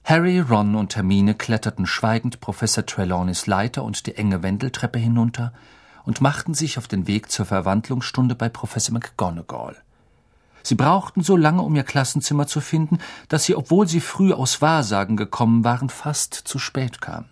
Harry, Ron und Hermine kletterten schweigend Professor Trelawneys Leiter und die enge Wendeltreppe hinunter und machten sich auf den Weg zur Verwandlungsstunde bei Professor McGonagall. Sie brauchten so lange, um ihr Klassenzimmer zu finden, dass sie, obwohl sie früh aus Wahrsagen gekommen waren, fast zu spät kamen.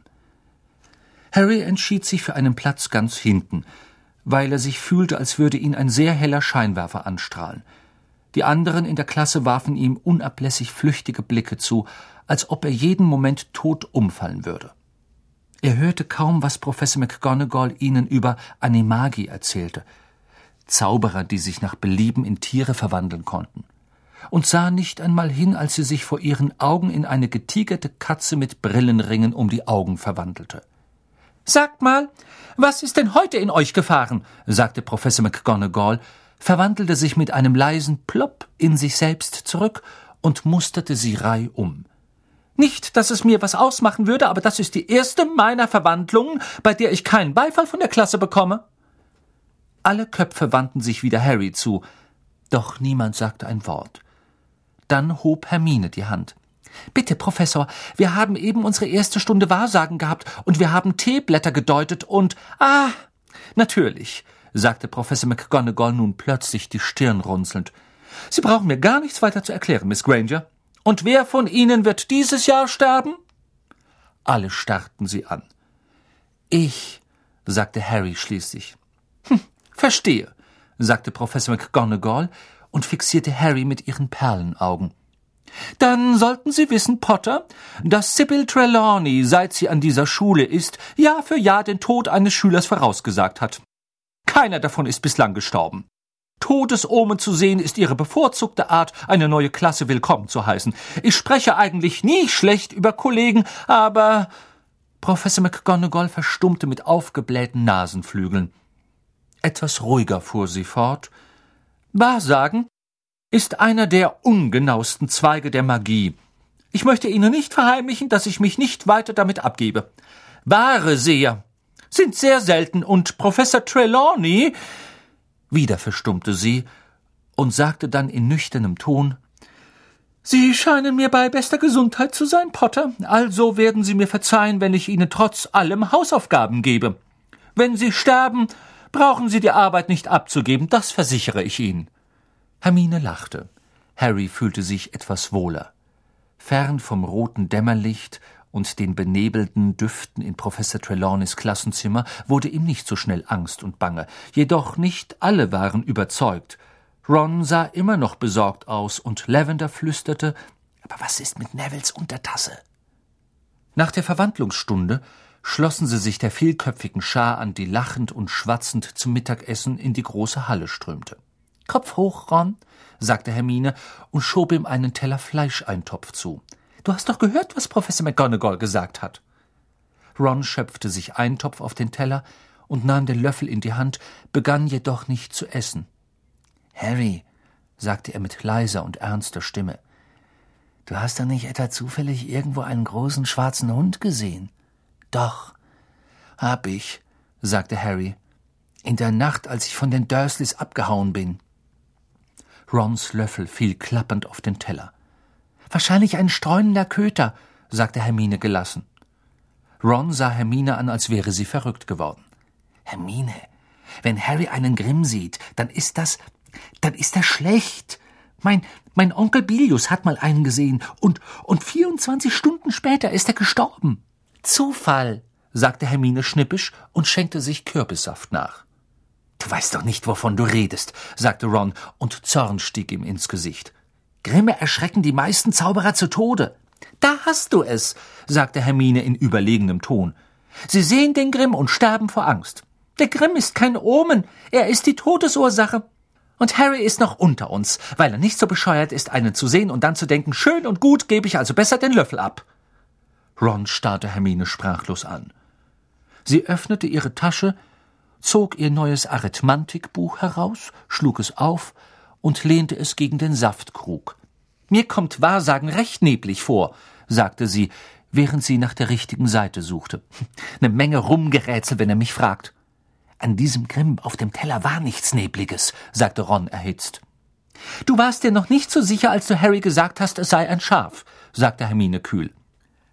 Harry entschied sich für einen Platz ganz hinten, weil er sich fühlte, als würde ihn ein sehr heller Scheinwerfer anstrahlen. Die anderen in der Klasse warfen ihm unablässig flüchtige Blicke zu, als ob er jeden Moment tot umfallen würde. Er hörte kaum, was Professor McGonagall ihnen über Animagi erzählte, Zauberer, die sich nach Belieben in Tiere verwandeln konnten, und sah nicht einmal hin, als sie sich vor ihren Augen in eine getigerte Katze mit Brillenringen um die Augen verwandelte. »Sagt mal, was ist denn heute in euch gefahren?« sagte Professor McGonagall, verwandelte sich mit einem leisen Plopp in sich selbst zurück und musterte sie reihum. »Nicht, dass es mir was ausmachen würde, aber das ist die erste meiner Verwandlungen, bei der ich keinen Beifall von der Klasse bekomme.« Alle Köpfe wandten sich wieder Harry zu, doch niemand sagte ein Wort. Dann hob Hermine die Hand. »Bitte, Professor, wir haben eben unsere erste Stunde Wahrsagen gehabt und wir haben Teeblätter gedeutet und... »Ah, natürlich«, sagte Professor McGonagall nun plötzlich die Stirn runzelnd. »Sie brauchen mir gar nichts weiter zu erklären, Miss Granger. Und wer von Ihnen wird dieses Jahr sterben?« Alle starrten sie an. »Ich«, sagte Harry schließlich. »Verstehe«, sagte Professor McGonagall und fixierte Harry mit ihren Perlenaugen. »Dann sollten Sie wissen, Potter, dass Sybil Trelawney, seit sie an dieser Schule ist, Jahr für Jahr den Tod eines Schülers vorausgesagt hat. Keiner davon ist bislang gestorben. Todesomen zu sehen ist ihre bevorzugte Art, eine neue Klasse willkommen zu heißen. Ich spreche eigentlich nie schlecht über Kollegen, aber...« Professor McGonagall verstummte mit aufgeblähten Nasenflügeln. Etwas ruhiger fuhr sie fort. »Wahrsagen ist einer der ungenauesten Zweige der Magie. Ich möchte Ihnen nicht verheimlichen, dass ich mich nicht weiter damit abgebe. Wahre Seher sind sehr selten und Professor Trelawney...« Wieder verstummte sie und sagte dann in nüchternem Ton: »Sie scheinen mir bei bester Gesundheit zu sein, Potter, also werden Sie mir verzeihen, wenn ich Ihnen trotz allem Hausaufgaben gebe. Wenn Sie sterben, brauchen Sie die Arbeit nicht abzugeben, das versichere ich Ihnen.« Hermine lachte. Harry fühlte sich etwas wohler. Fern vom roten Dämmerlicht und den benebelten Düften in Professor Trelawneys Klassenzimmer wurde ihm nicht so schnell Angst und Bange. Jedoch nicht alle waren überzeugt. Ron sah immer noch besorgt aus und Lavender flüsterte: »Aber was ist mit Nevilles Untertasse?« Nach der Verwandlungsstunde schlossen sie sich der vielköpfigen Schar an, die lachend und schwatzend zum Mittagessen in die große Halle strömte. »Kopf hoch, Ron«, sagte Hermine und schob ihm einen Teller Fleischeintopf zu. »Du hast doch gehört, was Professor McGonagall gesagt hat.« Ron schöpfte sich Eintopf auf den Teller und nahm den Löffel in die Hand, begann jedoch nicht zu essen. »Harry«, sagte er mit leiser und ernster Stimme, »du hast doch nicht etwa zufällig irgendwo einen großen schwarzen Hund gesehen?« »Doch, hab ich«, sagte Harry, »in der Nacht, als ich von den Dursleys abgehauen bin.« Rons Löffel fiel klappernd auf den Teller. »Wahrscheinlich ein streunender Köter«, sagte Hermine gelassen. Ron sah Hermine an, als wäre sie verrückt geworden. »Hermine, wenn Harry einen Grimm sieht, dann ist das schlecht. Mein Onkel Bilius hat mal einen gesehen und 24 Stunden später ist er gestorben.« »Zufall«, sagte Hermine schnippisch und schenkte sich Kürbissaft nach. »Du weißt doch nicht, wovon du redest«, sagte Ron, und Zorn stieg ihm ins Gesicht. »Grimme erschrecken die meisten Zauberer zu Tode.« »Da hast du es«, sagte Hermine in überlegenem Ton. »Sie sehen den Grimm und sterben vor Angst. Der Grimm ist kein Omen, er ist die Todesursache. Und Harry ist noch unter uns, weil er nicht so bescheuert ist, einen zu sehen und dann zu denken, schön und gut, gebe ich also besser den Löffel ab.« Ron starrte Hermine sprachlos an. Sie öffnete ihre Tasche, zog ihr neues Arithmantikbuch heraus, schlug es auf und lehnte es gegen den Saftkrug. »Mir kommt Wahrsagen recht neblig vor«, sagte sie, während sie nach der richtigen Seite suchte. »Ne Menge Rumgerätsel, wenn er mich fragt.« »An diesem Grimm auf dem Teller war nichts Nebliges«, sagte Ron erhitzt. »Du warst dir noch nicht so sicher, als du Harry gesagt hast, es sei ein Schaf«, sagte Hermine kühl.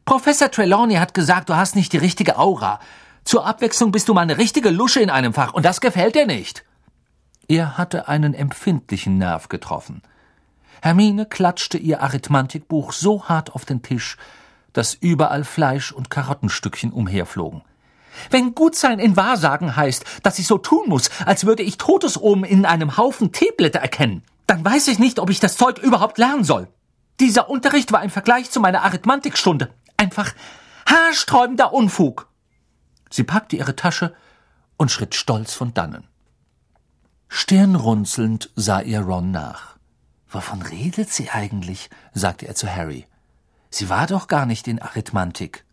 Professor Trelawney hat gesagt, du hast nicht die richtige Aura. Zur Abwechslung bist du mal eine richtige Lusche in einem Fach, und das gefällt dir nicht. Er hatte einen empfindlichen Nerv getroffen. Hermine klatschte ihr Arithmetikbuch so hart auf den Tisch, dass überall Fleisch und Karottenstückchen umherflogen. Wenn Gutsein in Wahrsagen heißt, dass ich so tun muss, als würde ich Totesomen in einem Haufen Teeblätter erkennen, dann weiß ich nicht, ob ich das Zeug überhaupt lernen soll. Dieser Unterricht war im Vergleich zu meiner Arithmetikstunde einfach haarsträubender Unfug. Sie packte ihre Tasche und schritt stolz von dannen. Stirnrunzelnd sah ihr Ron nach. »Wovon redet sie eigentlich?« sagte er zu Harry. »Sie war doch gar nicht in Arithmantik.«